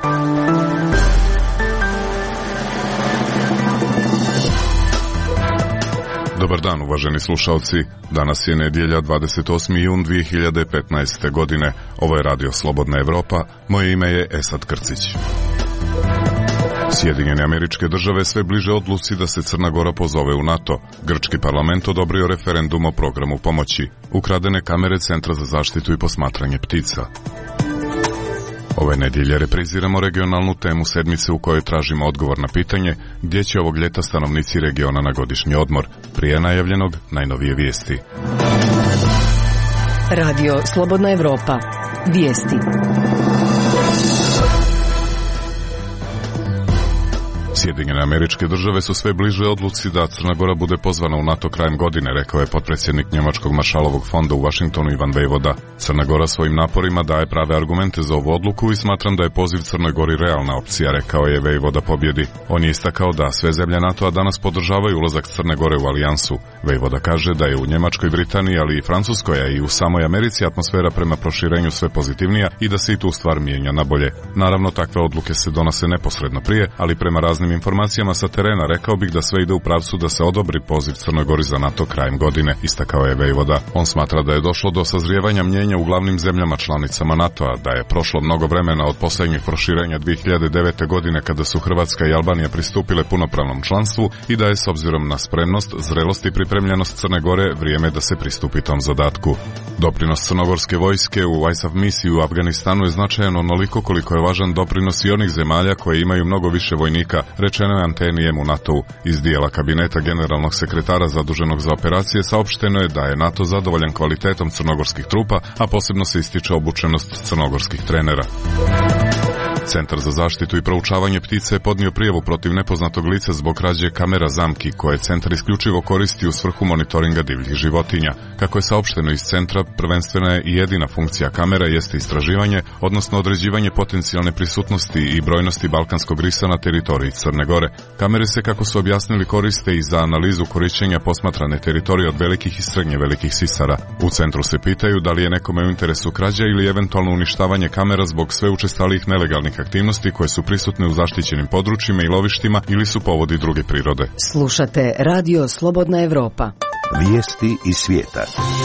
Dobar dan, uvaženi slušalci. Danas je nedjelja, 28. jun 2015. godine. Ovo je Radio Slobodna Evropa. Moje ime je Esad Krcić. Sjedinjene Američke Države sve bliže odluci da se Crna Gora pozove u NATO. Grčki parlament odobrio referendum o programu pomoći. Ukradene kamere Centra za zaštitu i posmatranje ptica. Ove nedjelje repriziramo regionalnu temu sedmice u kojoj tražimo odgovor na pitanje gdje će ovog ljeta stanovnici regiona na godišnji odmor. Prije najavljenog, najnovije vijesti. Radio Slobodna Evropa. Vijesti. Sjedinjene Američke Države su sve bliže odluci da Crna Gora bude pozvana u NATO krajem godine, rekao je potpredsjednik Njemačkog maršalovog fonda u Vašingtonu Ivan Vejvoda. Crna Gora svojim naporima daje prave argumente za ovu odluku i smatram da je poziv Crnoj Gori realna opcija, rekao je Vejvoda pobjedi. On je istakao da sve zemlje NATO-a danas podržavaju ulazak Crne Gore u alijansu. Vejvoda kaže da je u Njemačkoj, Britaniji, ali i Francuskoj, a i u samoj Americi atmosfera prema proširenju sve pozitivnija i da se i tu stvar mijenja na bolje. Naravno, takve odluke se donose neposredno prije, ali prema raznim informacijama sa terena rekao bih da sve ide u pravcu da se odobri poziv Crnoj Gori za NATO krajem godine, istakao je Vejvoda. On smatra da je došlo do sazrijevanja mnjenja u glavnim zemljama članicama NATO-a, da je prošlo mnogo vremena od posljednjeg proširenja 2009. godine kada su Hrvatska i Albanija pristupile punopravnom članstvu i da je s obzirom na spremnost, zrelost i pripremljenost Crne Gore vrijeme da se pristupi tom zadatku. Doprinos crnogorske vojske u ISAF misiji u Afganistanu je značajan onoliko koliko je važan doprinos i onih zemalja koje imaju mnogo više vojnika, rečeno je Anteni M u NATO-u. Iz dijela kabineta generalnog sekretara zaduženog za operacije saopšteno je da je NATO zadovoljan kvalitetom crnogorskih trupa, a posebno se ističe obučenost crnogorskih trenera. Centar za zaštitu i proučavanje ptica je podnio prijavu protiv nepoznatog lica zbog krađe kamera zamki, koje centar isključivo koristi u svrhu monitoringa divljih životinja. Kako je saopšteno iz centra, prvenstvena je i jedina funkcija kamera jeste istraživanje, odnosno određivanje potencijalne prisutnosti i brojnosti balkanskog risa na teritoriji Crne Gore. Kamere se, kako su objasnili, koriste i za analizu korišćenja posmatrane teritorije od velikih i srednje velikih sisara. U centru se pitaju da li je nekome u interesu krađa ili eventualno uništavanje kamera zbog sve učestalijih nelegalnih aktivnosti koje su prisutne u zaštićenim područjima i lovištima ili su povodi druge prirode. Slušate Radio Slobodna Evropa. Vijesti iz svijeta.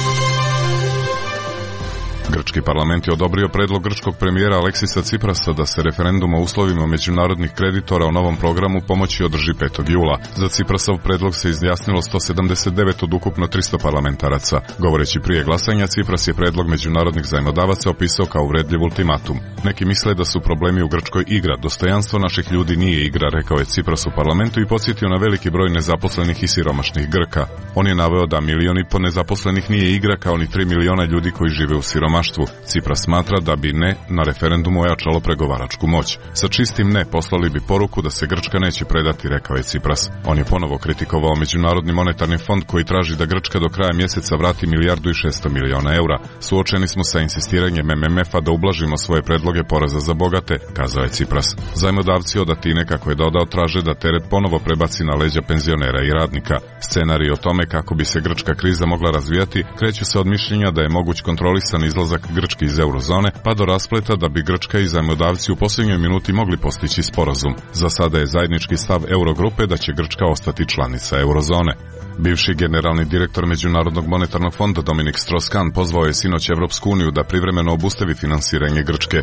Grčki parlament je odobrio predlog grčkog premijera Aleksisa Ciprasa da se referendum o uslovima međunarodnih kreditora o novom programu pomoći održi 5. jula. Za Ciprasov predlog se izjasnilo 179 od ukupno 300 parlamentaraca. Govoreći prije glasanja, Cipras je predlog međunarodnih zajmodavaca opisao kao uvredljiv ultimatum. Neki misle da su problemi u Grčkoj igra. Dostojanstvo naših ljudi nije igra, rekao je Cipras u parlamentu i podsjetio na veliki broj nezaposlenih i siromašnih Grka. On je naveo da 1,5 miliona nezaposlenih nije igra, kao ni 3 miliona ljudi koji žive u siromaštvu. Cipras smatra da bi ne na referendumu ojačalo pregovaračku moć. Sa čistim ne poslali bi poruku da se Grčka neće predati, rekao je Cipras. On je ponovo kritikovao Međunarodni monetarni fond koji traži da Grčka do kraja mjeseca vrati 1,6 milijardi eura. Suočeni smo sa insistiranjem MMF-a da ublažimo svoje predloge poreza za bogate, kazao je Cipras. Zajmodavci od Atine, kako je dodao, traže da teret ponovo prebaci na leđa penzionera i radnika. Scenarij o tome kako bi se grčka kriza mogla razvijati kreće se od mišljenja da je moguć kontrolisan izlazak Grčke iz eurozone, pa do raspleta da bi Grčka i zajmodavci u posljednjoj minuti mogli postići sporazum. Za sada je zajednički stav Eurogrupe da će Grčka ostati članica eurozone. Bivši generalni direktor Međunarodnog monetarnog fonda Dominik Strauss-Kahn pozvao je sinoć Evropsku uniju da privremeno obustavi finansiranje Grčke.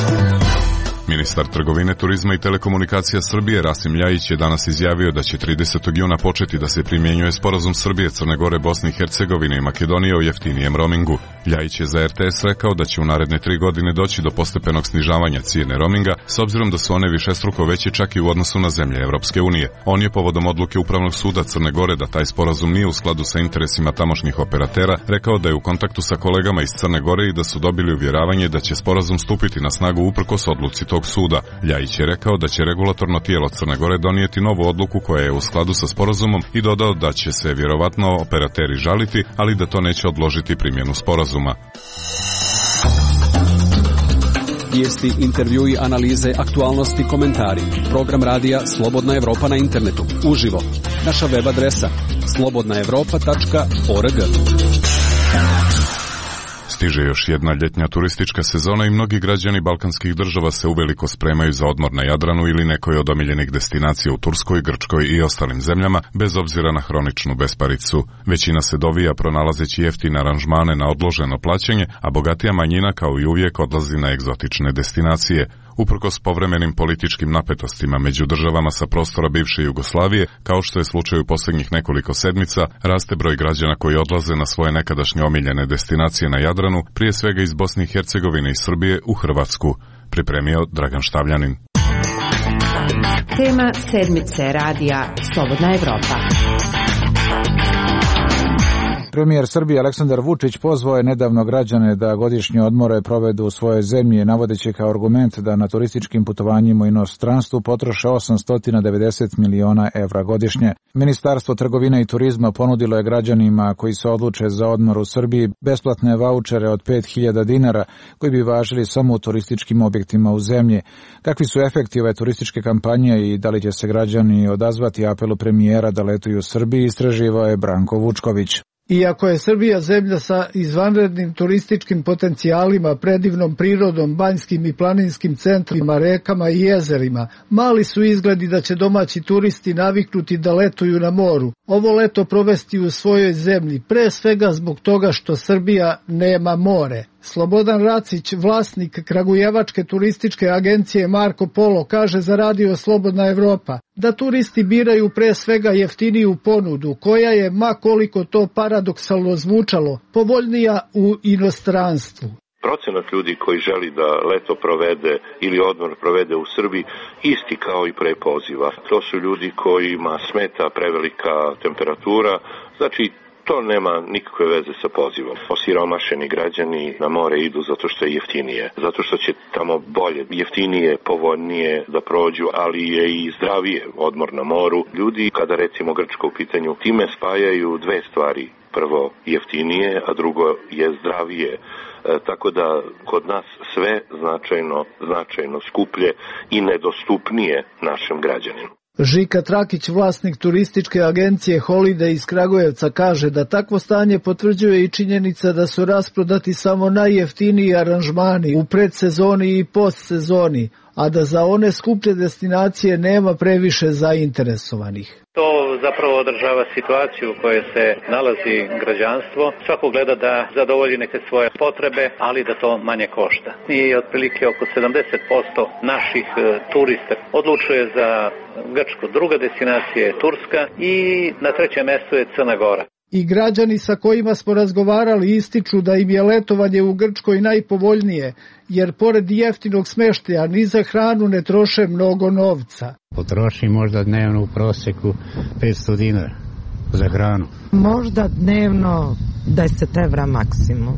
Ministar trgovine, turizma i telekomunikacija Srbije Rasim Ljajić je danas izjavio da će 30. juna početi da se primjenjuje sporazum Srbije, Crne Gore, Bosne i Hercegovine i Makedonije o jeftinijem roamingu. Ljajić je za RTS rekao da će u naredne 3 godine doći do postepenog snižavanja cijene roaminga, s obzirom da su one višestruko veće čak i u odnosu na zemlje Evropske unije. On je povodom odluke Upravnog suda Crne Gore da taj sporazum nije u skladu sa interesima tamošnjih operatera rekao da je u kontaktu sa kolegama iz Crne Gore i da su dobili uvjeravanje da će sporazum stupiti na snagu uprkos odluci tog suda. Ljajić je rekao da će regulatorno tijelo Crne Gore donijeti novu odluku koja je u skladu sa sporazumom i dodao da će se vjerovatno operateri žaliti, ali da to neće odložiti primjenu sporazuma. Vijesti, intervjui, analize, aktualnosti, komentari. Program radija Slobodna Evropa na internetu. Uživo. Naša web adresa slobodnaevropa.org. Stiže još jedna ljetnja turistička sezona i mnogi građani balkanskih država se uveliko spremaju za odmor na Jadranu ili nekoj od omiljenih destinacija u Turskoj, Grčkoj i ostalim zemljama, bez obzira na hroničnu besparicu. Većina se dovija pronalazeći jeftine aranžmane na odloženo plaćanje, a bogatija manjina kao i uvijek odlazi na egzotične destinacije. Uprkos povremenim političkim napetostima među državama sa prostora bivše Jugoslavije, kao što je slučaj u posljednjih nekoliko sedmica, raste broj građana koji odlaze na svoje nekadašnje omiljene destinacije na Jadranu, prije svega iz Bosne i Hercegovine i Srbije u Hrvatsku. Pripremio Dragan Štavljanin. Tema sedmice radija Slobodna Evropa. Premijer Srbije Aleksandar Vučić pozvao je nedavno građane da godišnje odmore provedu u svojoj zemlji, navodeći kao argument da na turističkim putovanjima u inostranstvu potroše 890 miliona evra godišnje. Ministarstvo trgovine i turizma ponudilo je građanima koji se odluče za odmor u Srbiji besplatne vaučere od 5.000 dinara koji bi važili samo u turističkim objektima u zemlji. Kakvi su efekti ove turističke kampanje i da li će se građani odazvati apelu premijera da letuju u Srbiji, istraživao je Branko Vučković. Iako je Srbija zemlja sa izvanrednim turističkim potencijalima, predivnom prirodom, banjskim i planinskim centrima, rekama i jezerima, mali su izgledi da će domaći turisti naviknuti da letuju na moru. Ovo leto provesti u svojoj zemlji, pre svega zbog toga što Srbija nema more. Slobodan Racić, vlasnik kragujevačke turističke agencije Marko Polo, kaže za radio Slobodna Evropa da turisti biraju pre svega jeftiniju ponudu, koja je, ma koliko to paradoksalno zvučalo, povoljnija u inostranstvu. Procenat ljudi koji želi da leto provede ili odmor provede u Srbiji isti kao i pre poziva. To su ljudi kojima smeta prevelika temperatura, znači to nema nikakve veze sa pozivom. Osiromašeni građani na more idu zato što je jeftinije, zato što će tamo bolje, jeftinije, povoljnije da prođu, ali je i zdravije odmor na moru. Ljudi, kada recimo Grčka u pitanju, time spajaju dve stvari. Prvo jeftinije, a drugo je zdravije. Tako da kod nas sve značajno skuplje i nedostupnije našem građaninu. Žika Trakić, vlasnik turističke agencije Holiday iz Kragujevca, kaže da takvo stanje potvrđuje i činjenica da su rasprodati samo najjeftiniji aranžmani u predsezoni i postsezoni, a da za one skuplje destinacije nema previše zainteresovanih. To zapravo održava situaciju u kojoj se nalazi građanstvo. Svako gleda da zadovolji neke svoje potrebe, ali da to manje košta. I otprilike oko 70% naših turista odlučuje za Grčku. Druga destinacija je Turska i na trećem mjestu je Crna Gora. I građani sa kojima smo razgovarali ističu da im je letovanje u Grčkoj najpovoljnije, jer pored jeftinog smeštaja ni za hranu ne troše mnogo novca. Potroši možda dnevno u proseku 500 dinara za hranu. Možda dnevno 10 evra maksimum,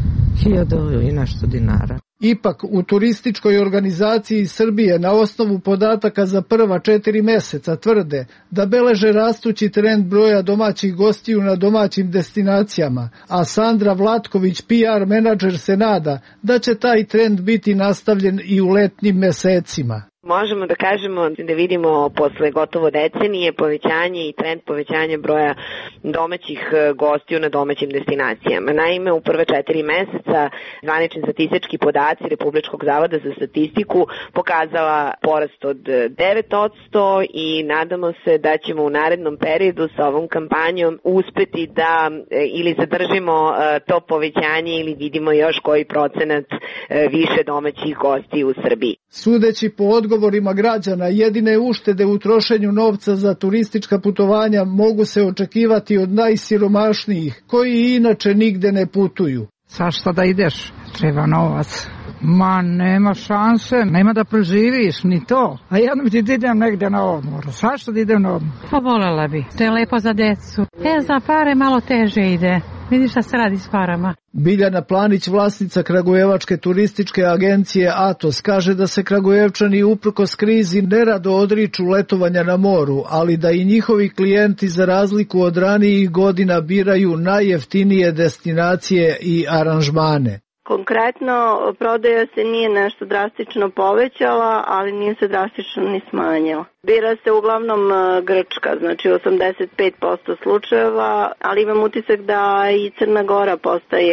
1000 i nešto dinara. Ipak, u turističkoj organizaciji Srbije na osnovu podataka za prva 4 mjeseca tvrde da beleže rastući trend broja domaćih gostiju na domaćim destinacijama, a Sandra Vlatković, PR menadžer, se nada da će taj trend biti nastavljen i u letnjim mjesecima. Možemo da kažemo da vidimo posle gotovo decenije povećanje i trend povećanja broja domaćih gostiju na domaćim destinacijama. Naime, u prve 4 mjeseca zvanični statistički podaci Republičkog zavoda za statistiku pokazala porast od 9% i nadamo se da ćemo u narednom periodu sa ovom kampanjom uspeti da ili zadržimo to povećanje ili vidimo još koji procenat više domaćih gostiju u Srbiji. Sudeći po odgovorima građana, jedine uštede u trošenju novca za turistička putovanja mogu se očekivati od najsiromašnijih, koji inače nigde ne putuju. Zašto da ideš? Treba novac. Ma nema šanse, nema da preživiš ni to. A jednom ti idem negdje na odmor. Zašto da idem na odmor? Pa voljela bi. To je lepo za decu. Za pare malo teže ide. Vidiš šta se radi s parama. Biljana Planić, vlasnica kragujevačke turističke agencije Atos, kaže da se Kragujevčani uprkos krizi nerado odriču letovanja na moru, ali da i njihovi klijenti za razliku od ranijih godina biraju najjeftinije destinacije i aranžmane. Konkretno, prodaja se nije nešto drastično povećala, ali nije se drastično ni smanjila. Bira se uglavnom Grčka, znači 85% slučajeva, ali imam utisak da i Crna Gora postaje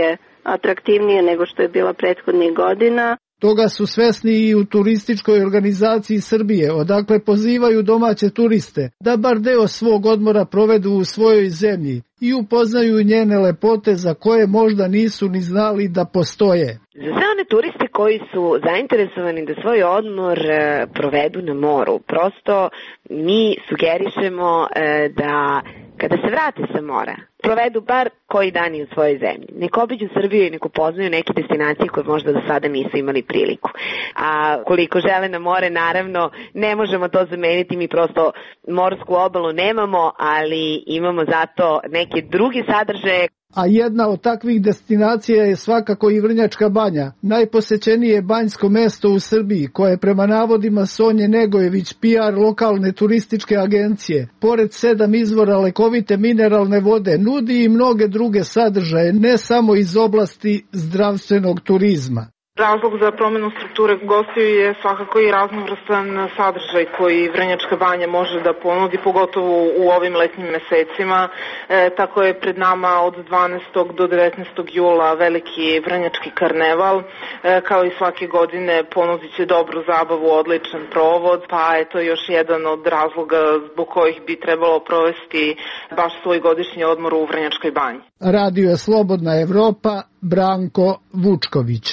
atraktivnije nego što je bila prethodnih godina. Toga su svesni i u turističkoj organizaciji Srbije, odakle pozivaju domaće turiste da bar deo svog odmora provedu u svojoj zemlji i upoznaju njene lepote za koje možda nisu ni znali da postoje. Za sve one turiste koji su zainteresovani da svoj odmor provedu na moru, prosto mi sugerišemo da kada se vrate sa mora, provedu bar koji dani u svojoj zemlji. Nek obiđu Srbiju i nek upoznaju neke destinacije koje možda do sada nisu imali priliku. A koliko žele na more, naravno, ne možemo to zameniti, mi prosto morsku obalu nemamo, ali imamo zato neke druge sadržaje. A jedna od takvih destinacija je svakako i Vrnjačka Banja, najposećenije banjsko mesto u Srbiji, koje prema navodima Sonje Negojević, PR lokalne turističke agencije, pored 7 izvora lekovite mineralne vode, nudi i mnoge druge sadržaje, ne samo iz oblasti zdravstvenog turizma. Razlog za promjenu strukture gostiju je svakako i raznovrstan sadržaj koji Vrnjačka Banja može da ponudi, pogotovo u ovim letnjim mesecima. Tako je pred nama od 12. do 19. jula veliki Vrnjački karneval. Kao i svake godine ponudit će dobru zabavu, odličan provod, pa eto još jedan od razloga zbog kojih bi trebalo provesti baš svoj godišnji odmor u Vrnjačkoj Banji. Radio je Slobodna Evropa, Branko Vučković.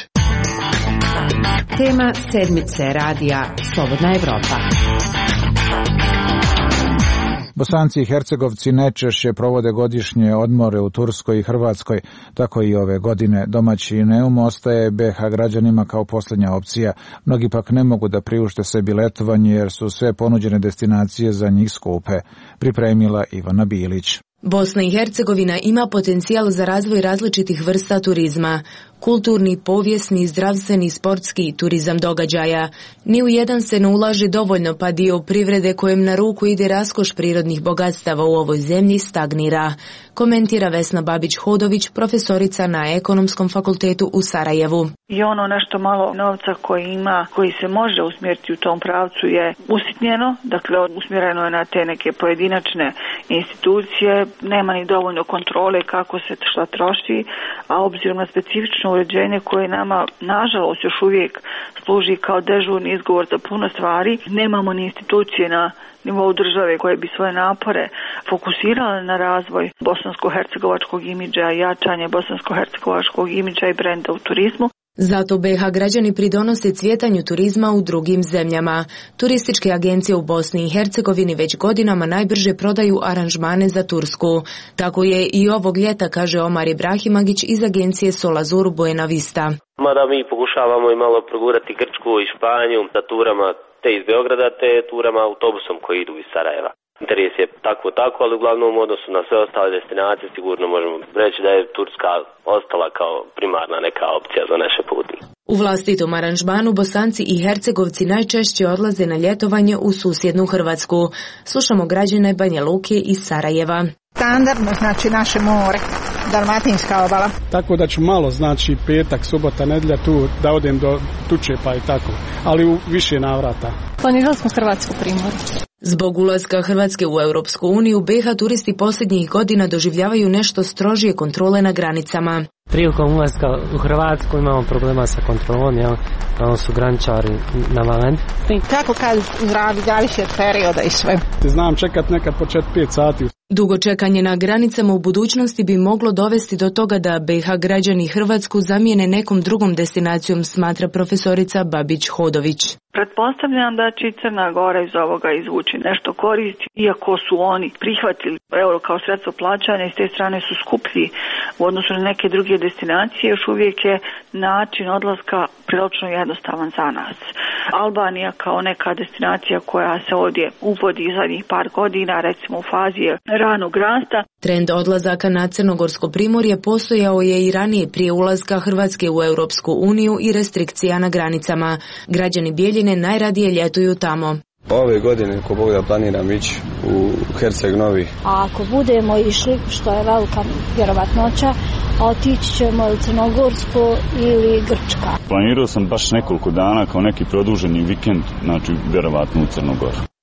Tema sedmice radija Slobodna Evropa. Bosanci i Hercegovci najčešće provode godišnje odmore u Turskoj i Hrvatskoj, tako i ove godine. Domaći Neum ostaje BH građanima kao posljednja opcija. Mnogi pak ne mogu da priušte sebi letovanje jer su sve ponuđene destinacije za njih skupe. Pripremila Ivana Bilić. Bosna i Hercegovina ima potencijal za razvoj različitih vrsta turizma. Kulturni, povijesni, zdravstveni, sportski turizam događaja. Ni u jedan se ne ulaže dovoljno, pa dio privrede kojem na ruku ide raskoš prirodnih bogatstava u ovoj zemlji stagnira. Komentira Vesna Babić-Hodović, profesorica na Ekonomskom fakultetu u Sarajevu. I ono nešto malo novca koji se može usmjeriti u tom pravcu je usitnjeno, dakle usmjereno je na te neke pojedinačne institucije, nema ni dovoljno kontrole kako se šta troši, a obzirom na specifično uređenje koje nama nažalost još uvijek služi kao dežurni izgovor za puno stvari, nemamo ni institucije na nivou države koje bi svoje napore fokusirale na razvoj bosansko-hercegovačkog imidža, jačanje bosansko-hercegovačkog imidža i brenda u turizmu. Zato BH građani pridonose cvjetanju turizma u drugim zemljama. Turističke agencije u Bosni i Hercegovini već godinama najbrže prodaju aranžmane za Tursku. Tako je i ovog ljeta, kaže Omar Ibrahimagić iz agencije Solazur Buena Vista. Mada mi pokušavamo i malo progurati Grčku i Španiju sa turama te iz Beograda, te turama autobusom koji idu iz Sarajeva. Interes je tako, ali uglavnom u odnosu na sve ostale destinacije sigurno možemo reći da je Turska ostala kao primarna neka opcija za naše putnike. U vlastitom aranžmanu Bosanci i Hercegovci najčešće odlaze na ljetovanje u susjednu Hrvatsku. Slušamo građane Banja Luke iz Sarajeva. Standardno znači naše more, Dalmatinska obala. Tako da ću malo, znači petak, subota, nedjelja tu da odem do Tučepa i tako, ali u više navrata. Planirali smo Hrvatsku primorje. Zbog ulaska Hrvatske u Europsku uniju, BH turisti posljednjih godina doživljavaju nešto strožije kontrole na granicama. Prilikom ulaska u Hrvatsku imamo problema sa kontrolom, jel? Tamo su graničari navaleni. Kako kad zavisi od perioda i sve. Znam čekat nekad po 4-5 sati. Dugo čekanje na granicama u budućnosti bi moglo dovesti do toga da BH građani Hrvatsku zamijene nekom drugom destinacijom, smatra profesorica Babić-Hodović. Pretpostavljam da će Crna Gora iz ovoga izvući nešto koristi, iako su oni prihvatili euro kao sredstvo plaćanja i s te strane su skuplji u odnosu na neke druge destinacije, još uvijek je način odlaska prilično jednostavan za nas. Albanija kao neka destinacija koja se ovdje uvodi zadnjih par godina, recimo u fazi ranog rasta. Trend odlazaka na Crnogorsko primorje postojao je i ranije prije ulaska Hrvatske u Europsku uniju i restrikcija na granicama. Građani Bijeljine najradije ljetuju tamo. Ove godine, ko Bog da, planiram ići u Herceg Novi. A ako budemo išli, što je velika vjerovatnoća, otići ćemo u Crnogorsku ili Grčka. Planirao sam baš nekoliko dana kao neki produženi vikend, znači vjerovatno u Crnogoru.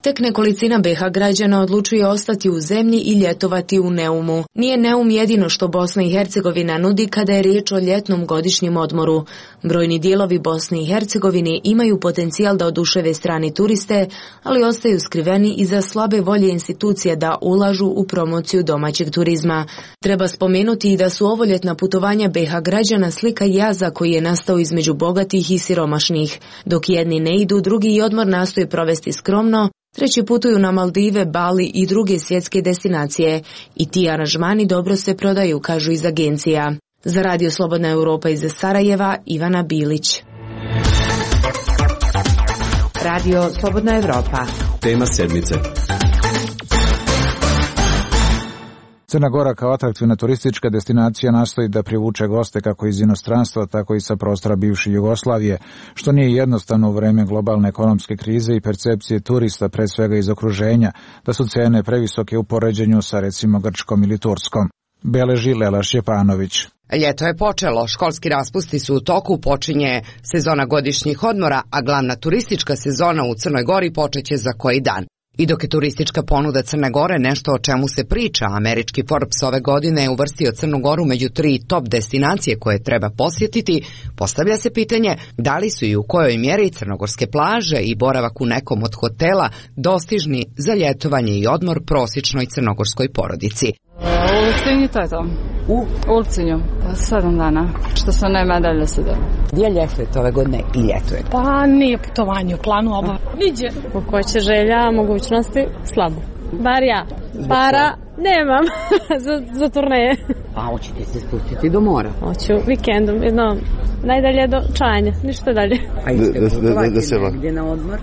Tek nekolicina BiH građana odlučuje ostati u zemlji i ljetovati u Neumu. Nije Neum jedino što Bosna i Hercegovina nudi kada je riječ o ljetnom godišnjem odmoru. Brojni dijelovi Bosne i Hercegovine imaju potencijal da oduševe strani turiste, ali ostaju skriveni iza slabe volje institucija da ulažu u promociju domaćeg turizma. Treba spomenuti i da su ovoljetna putovanja BiH građana slika jaza koji je nastao između bogatih i siromašnih. Dok jedni ne idu, drugi i odmor nastoje provesti skromno, treći putuju na Maldive, Bali i druge svjetske destinacije. I ti aranžmani dobro se prodaju, kažu iz agencija. Za Radio Slobodna Europa iz Sarajeva, Ivana Bilić. Radio Slobodna Europa. Tema sedmice. Crna Gora kao atraktivna turistička destinacija nastoji da privuče goste kako iz inostranstva, tako i sa prostora bivše Jugoslavije, što nije jednostavno u vreme globalne ekonomske krize i percepcije turista, pred svega iz okruženja, da su cene previsoke u poređenju sa recimo Grčkom ili Turskom. Beleži Lela Šćepanović. Ljeto je počelo, školski raspusti su u toku, počinje sezona godišnjih odmora, a glavna turistička sezona u Crnoj Gori počeće za koji dan. I dok je turistička ponuda Crne Gore nešto o čemu se priča, američki Forbes ove godine je uvrstio Crnu Goru među 3 top destinacije koje treba posjetiti, postavlja se pitanje da li su i u kojoj mjeri crnogorske plaže i boravak u nekom od hotela dostižni za ljetovanje i odmor prosječnoj crnogorskoj porodici. U Ulcinju to je to. U Ulcinju, 7 dana, što se nema dalje sada. Gdje ljetujete ove godine i ljetujete? Pa nije putovanje u planu ovo. Niđe. U koje će želja, mogućnosti, slabo. Bar ja. Para nemam za turneje. A hoćete se spustiti do mora? Hoću vikendom, jedno najdalje do Čanja, ništa dalje. A da se gdje na odmor?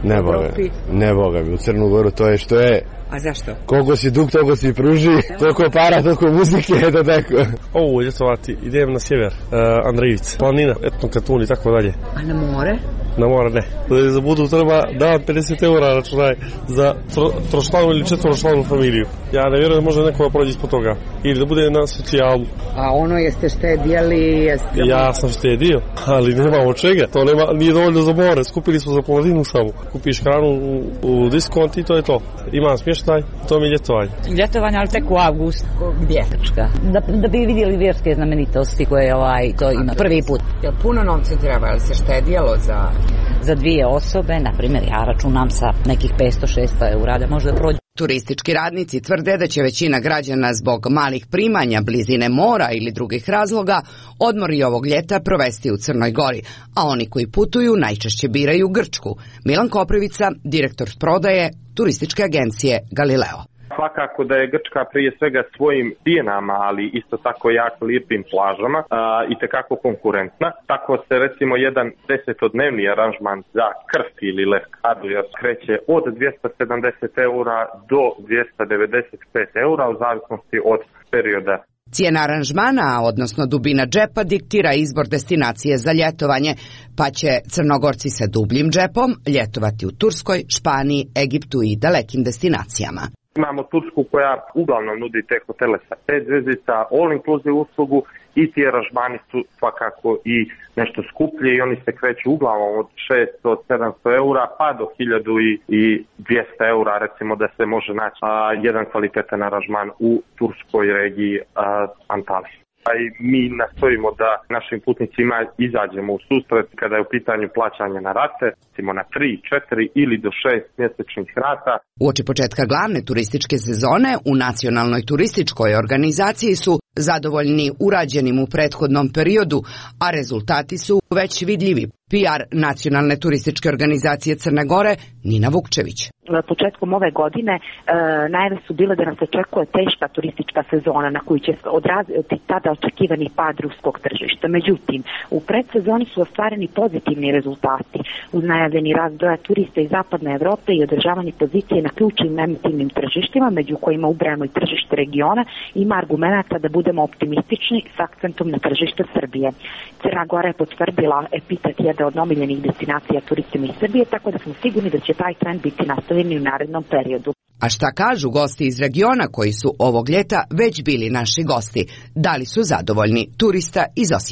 Ne boga mi, u Crnu Goru to je što je. A zašto? Koliko si dug, toliko si pruži, toliko para, toliko muzike, eto tako. Ovo ljetovati, idem na sjever, Andrejivica, planina, etno Katun i tako dalje. A na more? Na more ne. Za budu treba da 50 eura računaj za tročlanu ili četvoročlanu familiju. Ja ne vjerujem da može neko da prođe ispod toga. Ili da bude na socijalu. A ono jeste štedijali? Ja sam štedio, ali nema od čega. To nije dovoljno za more. Skupili smo za polovinu samo. Kupiš hranu u diskont i to je to. Ima smještaj, to mi je ljetovanje. Ljetovanje, ali tek u avgust. Gdje? Da bi vidjeli vjerske znamenitosti koje to ima prvi put. Jel puno novca treba, ali se štedijalo za 2 osobe, na primjer ja računam sa nekih 500-600 eura da možda prođe. Turistički radnici tvrde da će većina građana zbog malih primanja, blizine mora ili drugih razloga odmori ovog ljeta provesti u Crnoj Gori, a oni koji putuju najčešće biraju Grčku. Milan Koprivica, direktor prodaje turističke agencije Galileo. Svakako da je Grčka prije svega svojim cijenama, ali isto tako jako lijepim plažama i tekako konkurentna. Tako se recimo jedan 10-dnevni aranžman za Krf ili Lefkadija kreće od 270 eura do 295 eura u zavisnosti od perioda. Cijena aranžmana, odnosno dubina džepa, diktira izbor destinacije za ljetovanje, pa će Crnogorci sa dubljim džepom ljetovati u Turskoj, Španiji, Egiptu i dalekim destinacijama. Imamo Tursku koja uglavnom nudi te hotele sa 5 zvjezdica, all inclusive uslugu i ti aranžmani su svakako i nešto skuplji i oni se kreću uglavnom od 600-700 eura pa do 1200 eura recimo da se može naći jedan kvalitetan aranžman u turskoj regiji Antaliji. I mi nastojimo da našim putnicima izađemo u susret kada je u pitanju plaćanje na rate, recimo na 3, 4 ili do 6 mjesečnih rata. Uoči početka glavne turističke sezone u Nacionalnoj turističkoj organizaciji su zadovoljni urađenim u prethodnom periodu, a rezultati su već vidljivi. PR Nacionalne turističke organizacije Crne Gore, Nina Vukčević. Početkom ove godine najave su bile da nas očekuje teška turistička sezona na koju će odraziti tada očekivani pad ruskog tržišta. Međutim, u predsezoni su ostvareni pozitivni rezultati uz najavljeni rast broja turista iz zapadne Evrope i održavanje pozicije na ključnim emitivnim tržištima, među kojima ubrajamo i tržište regiona, ima argumenata da budemo optimistični s akcentom na tržište Srbije. Crna Gora je potvrdila epitet jedne od omiljenih destinacija turistima iz Srbije, tako da smo sigurni da će taj trend biti nastavljen u narednom periodu. A šta kažu gosti iz regiona koji su ovog ljeta već bili naši gosti? Da li su zadovoljni? Turista iz Osijeka.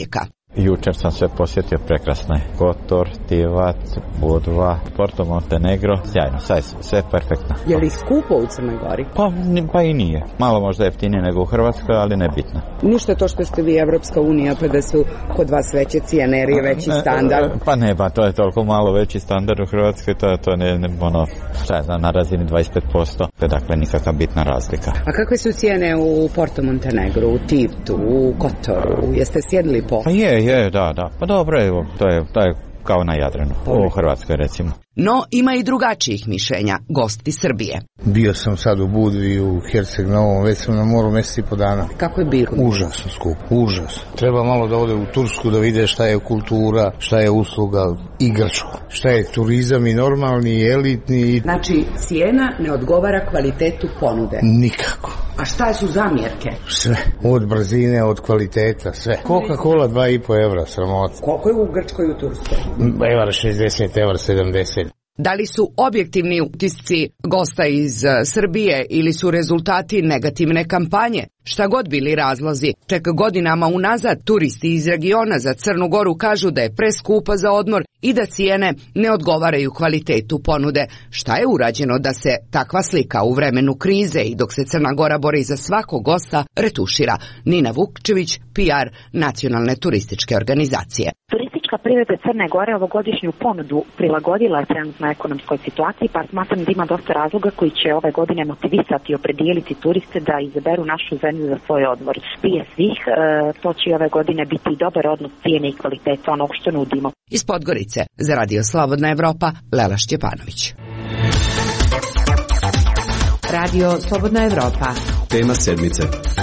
Jučer sam sve posjetio, prekrasno je. Kotor, Tivac, Budva, Porto Montenegro, sjajno, sve perfektno. Je li skupo u Crnoj Gori? Pa i nije. Malo možda jeftinije nego u Hrvatskoj, ali nebitno. Ništa to što ste vi Evropska unija, pa da su kod vas veće cijene, jer je veći standard. Pa ne, to je toliko malo veći standard u Hrvatskoj, to ne na razini 25%, dakle nikakva bitna razlika. A kakve su cijene u Porto Montenegru, u Tivtu, u Kotoru? Jeste sjedili po? Pa je, da. Pa dobro, evo, to je kao na Jadranu, u Hrvatskoj recimo. No, ima i drugačijih mišljenja, gosti Srbije. Bio sam sad u Budvi, u Herceg Novom, već sam na moru mjesec i po dana. Kako je bilo? Užasno skup, užasno. Treba malo da ode u Tursku da vide šta je kultura, šta je usluga i Grčku. Šta je turizam i normalni i elitni. Znači, cijena ne odgovara kvalitetu ponude? Nikako. A šta su zamjerke? Sve. Od brzine, od kvaliteta, sve. Coca-Cola 2,5 evra, sramota. Koliko je u Grčkoj i u Turskoj? Evra 60, evra 70. Da li su objektivni utisci gosta iz Srbije ili su rezultati negativne kampanje? Šta god bili razlozi, čak godinama unazad turisti iz regiona za Crnu Goru kažu da je preskupa za odmor i da cijene ne odgovaraju kvalitetu ponude. Šta je urađeno da se takva slika u vremenu krize i dok se Crna Gora bori za svakog gosta retušira? Nina Vukčević, PR Nacionalne turističke organizacije. Turistička privreda Crne Gore ovogodišnju ponudu prilagodila je trenutnoj ekonomskoj situaciji, pa smatram da ima dosta razloga koji će ove godine motivisati i opredijeliti turiste da izaberu našu zemlju za svoj odmor. Prije svih, to će ove godine biti dobar odnos cijene i kvaliteta onog što nudimo. Iz Podgorice, za Radio Slobodna Evropa, Lela Šćepanović. Radio Slobodna Evropa. Tema sedmice.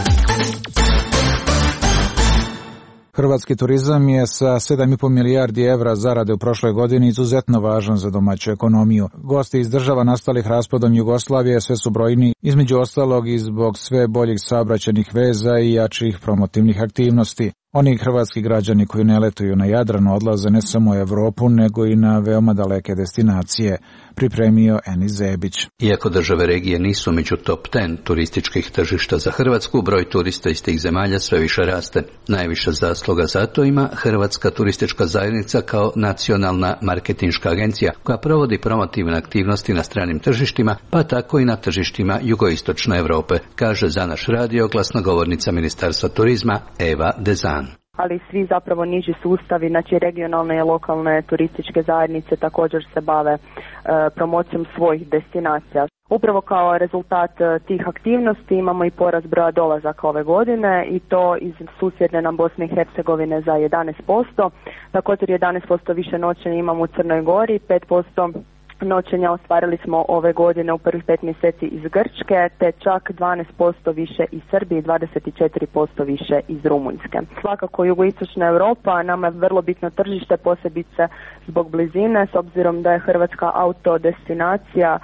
Hrvatski turizam je sa 7,5 milijardi evra zarade u prošloj godini izuzetno važan za domaću ekonomiju. Gosti iz država nastalih raspadom Jugoslavije sve su brojni, između ostalog i zbog sve boljih saobraćajnih veza i jačih promotivnih aktivnosti. Oni hrvatski građani koji ne letuju na Jadranu odlaze ne samo u Evropu, nego i na veoma daleke destinacije, pripremio Enis Zebić. Iako države regije nisu među top 10 turističkih tržišta za Hrvatsku, broj turista iz tih zemalja sve više raste. Najviše zasluga za to ima Hrvatska turistička zajednica kao nacionalna marketinška agencija koja provodi promotivne aktivnosti na stranim tržištima, pa tako i na tržištima jugoistočne Europe, kaže za naš radio glasnogovornica Ministarstva turizma Eva Dezan. Ali svi zapravo niži sustavi, znači regionalne i lokalne turističke zajednice također se bave promocijom svojih destinacija. Upravo kao rezultat tih aktivnosti imamo i porast broja dolazaka ove godine i to iz susjedne nam Bosne i Hercegovine za 11%, također 11% više noćenja imamo u Crnoj Gori, 5% noćenja ostvarili smo ove godine u prvih 5 mjeseci iz Grčke, te čak 12% više iz Srbije i 24% više iz Rumunjske. Svakako jugoistočna Europa nama je vrlo bitno tržište, posebice zbog blizine, s obzirom da je Hrvatska auto destinacija.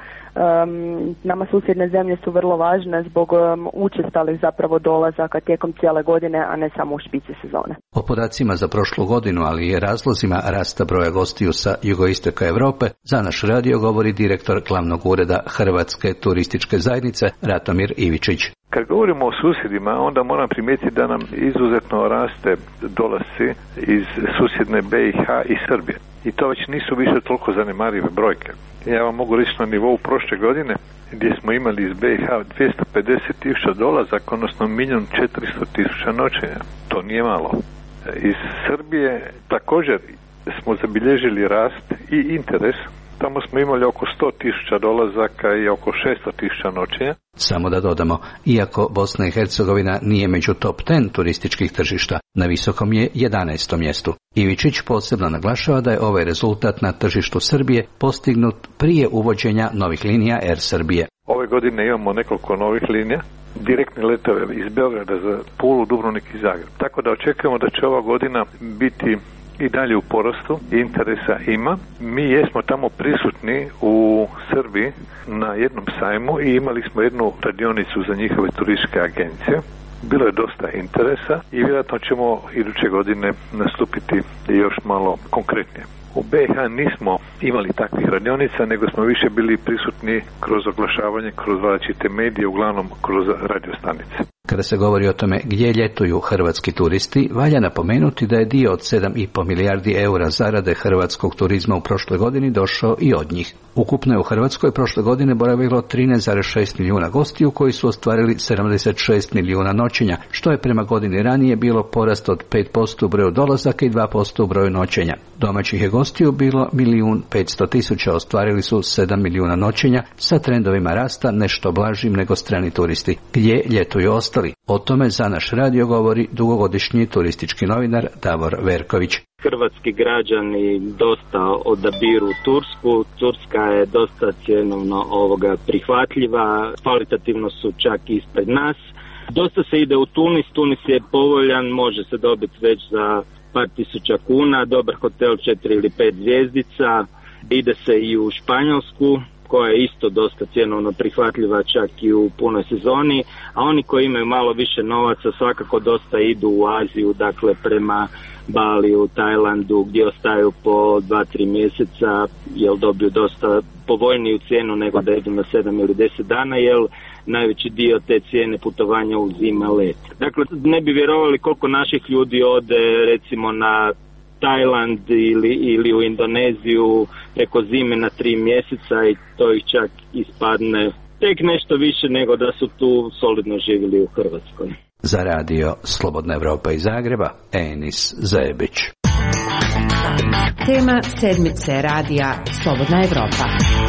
Nama susjedne zemlje su vrlo važne zbog učestalih zapravo dolazaka tijekom cijele godine, a ne samo u špici sezone. O podacima za prošlu godinu, ali i razlozima rasta broja gostiju sa jugoistoka Europe, za naš radio govori direktor glavnog ureda Hrvatske turističke zajednice Ratomir Ivičić. Kad govorimo o susjedima, onda moram primijetiti da nam izuzetno raste dolasci iz susjedne BiH i Srbije. I to već nisu više toliko zanemarive brojke. Ja vam mogu reći na nivou prošle godine gdje smo imali iz BiH 250.000 dolazaka, odnosno 1.400.000 noćenja. To nije malo. Iz Srbije također smo zabilježili rast i interes. Tamo smo imali oko 100.000 dolazaka i oko 600.000 noćenja. Samo da dodamo, iako Bosna i Hercegovina nije među top 10 turističkih tržišta, na visokom je 11. mjestu. Ivičić posebno naglašava da je ovaj rezultat na tržištu Srbije postignut prije uvođenja novih linija Air Srbije. Ove godine imamo nekoliko novih linija, direktne letove iz Beograda za Pulu, Dubrovnik i Zagreb. Tako da očekujemo da će ova godina biti i dalje u porastu, interesa ima. Mi jesmo tamo prisutni u Srbiji na jednom sajmu i imali smo jednu radionicu za njihove turističke agencije. Bilo je dosta interesa i vjerojatno ćemo iduće godine nastupiti još malo konkretnije. U BiH nismo imali takvih radionica, nego smo više bili prisutni kroz oglašavanje, kroz različite medije, uglavnom kroz radio stanice. Kada se govori o tome gdje ljetuju hrvatski turisti, valja napomenuti da je dio od 7,5 milijardi eura zarade hrvatskog turizma u prošloj godini došao i od njih. Ukupno je u Hrvatskoj prošle godine boravilo 13,6 milijuna gostiju koji su ostvarili 76 milijuna noćenja, što je prema godini ranije bilo porast od 5% u broju dolazaka i 2% u broju noćenja. Domaćih je gostiju bilo 1.500.000, ostvarili su 7 milijuna noćenja sa trendovima rasta nešto blažim nego strani turisti. Gdje ljetuju ostali? O tome za naš radio govori dugogodišnji turistički novinar Davor Verković. Hrvatski građani dosta odabiru Tursku. Turska je dosta cjenovno prihvatljiva, kvalitativno su čak ispred nas. Dosta se ide u Tunis, Tunis je povoljan, može se dobiti već za par tisuća kuna, dobar hotel 4 ili 5 zvjezdica. Ide se i u Španjolsku, koja je isto dosta cjenovno prihvatljiva čak i u punoj sezoni, a oni koji imaju malo više novaca svakako dosta idu u Aziju, dakle prema Baliju, Tajlandu, gdje ostaju po 2-3 mjeseca, jer dobiju dosta povoljniju cijenu nego da idu na 7 ili 10 dana, jer najveći dio te cijene putovanja uzima let. Dakle, ne bi vjerovali koliko naših ljudi ode recimo na Tajland ili u Indoneziju preko zime na 3 mjeseca i to ih čak ispadne tek nešto više nego da su tu solidno živjeli u Hrvatskoj. Za radio Slobodna Evropa iz Zagreba, Enis Zebić. Tema sedmice radija Slobodna Evropa.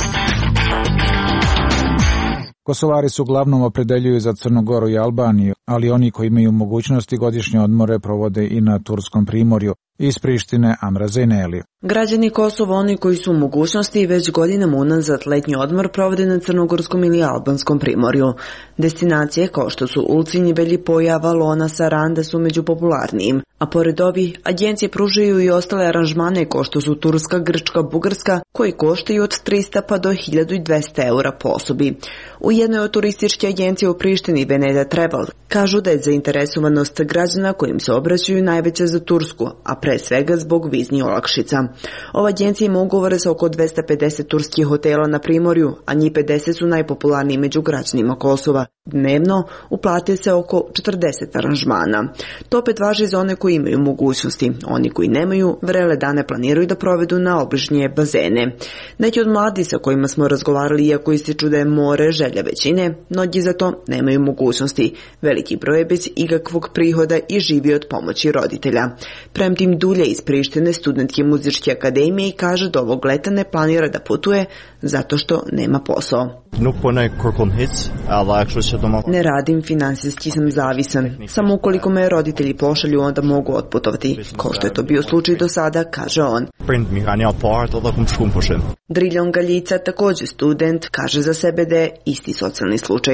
Kosovari se uglavnom opredeljuju za Crnu Goru i Albaniju, ali oni koji imaju mogućnosti godišnje odmore provode i na Turskom primorju. Iz Prištine Amra Zejneli. Građani Kosova, oni koji su u mogućnosti već godinama unazad letnji odmor provode na crnogorskom ili albanskom primorju. Destinacije kao što su Ulcinj, Beljipoja, Valona, Saranda su među popularnijim, a pored ovih agencije pružaju i ostale aranžmane kao što su Turska, Grčka, Bugarska, koji koštaju od 300 pa do 1200 eura po osobi. U jednoj od turističke agencije u Prištini, Veneda Travel, kažu da je zainteresovanost građana kojim se obraćaju najveća za Tursku, a pre svega zbog vizni olakšica. Ova agencija ima ugovore sa oko 250 turskih hotela na primorju, a njih 50 su najpopularniji među građanima Kosova. Dnevno uplate se oko 40 aranžmana. To opet važi za one koji imaju mogućnosti. Oni koji nemaju, vrele dane planiraju da provedu na obližnje bazene. Neki od mladi sa kojima smo razgovarali, iako ističu da je more želja većine, mnogi za to nemaju mogućnosti. Veliki broj je bez ikakvog prihoda i živi od pomoći roditelja. Premtim Dulje iz Prištine, studentke muzičke akademije, i kaže da ovog leta ne planira da putuje zato što nema posao. Ne radim, finansijski sam zavisan. Samo ukoliko me roditelji pošalju, onda mogu otputovati. Kao što je to bio slučaj do sada, kaže on. Driljon Galjica, također student, kaže za sebe da je isti socijalni slučaj.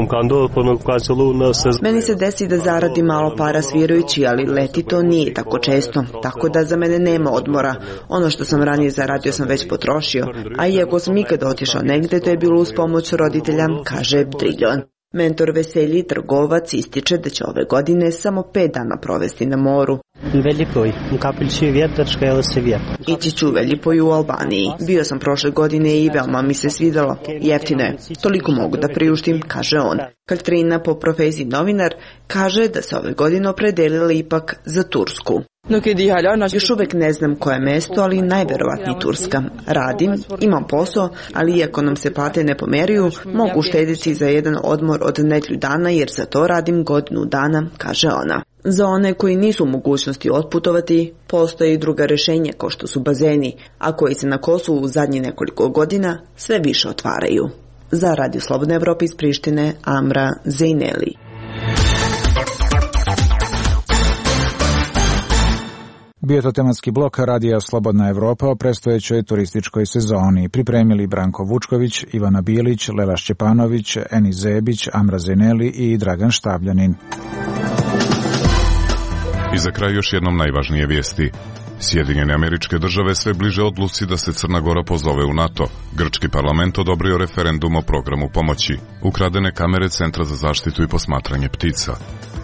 Meni se desi da zaradim malo para svirajući, ali leti to nije tako često, tako da za mene nema odmora. Ono što sam ranije zaradio sam već potrošio, a iako sam ikada otišao negde, to je bilo uz pomoć roditelja, kaže Driljon. Mentor Veselji, trgovac, ističe da će ove godine samo 5 dana provesti na moru. Ići ću u Veljipoju u Albaniji. Bio sam prošle godine i veoma mi se svidalo. Jeftino je. Toliko mogu da priuštim, kaže on. Katrina, po profesiji novinar, kaže da se ove godine opredelila ipak za Tursku. Još uvek ne znam koje mesto, ali najverovatnije Turska. Radim, imam posao, ali iako nam se plate ne pomeraju, mogu uštediti za jedan odmor od nedelju dana, jer za to radim godinu dana, kaže ona. Za one koji nisu u mogućnosti otputovati, postoje i druga rješenja kao što su bazeni, a koji se na Kosovu u zadnjih nekoliko godina sve više otvaraju. Za Radio Slobodna Evropa iz Prištine, Amra Zejneli. Bio to tematski blok Radija Slobodna Evropa o predstojećoj turističkoj sezoni. Pripremili Branko Vučković, Ivana Bilić, Lela Šćepanović, Enis Zebić, Amra Zejneli i Dragan Štavljanin. I za kraj još jednom najvažnije vijesti. Sjedinjene Američke Države sve bliže odluci da se Crna Gora pozove u NATO. Grčki parlament odobrio referendum o programu pomoći. Ukradene kamere Centra za zaštitu i posmatranje ptica.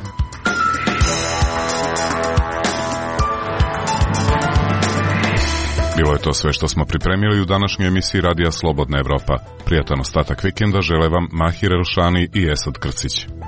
Bilo je to sve što smo pripremili u današnjoj emisiji Radija Slobodna Evropa. Prijatan ostatak vikenda žele vam Mahir Elšani i Esad Krcić.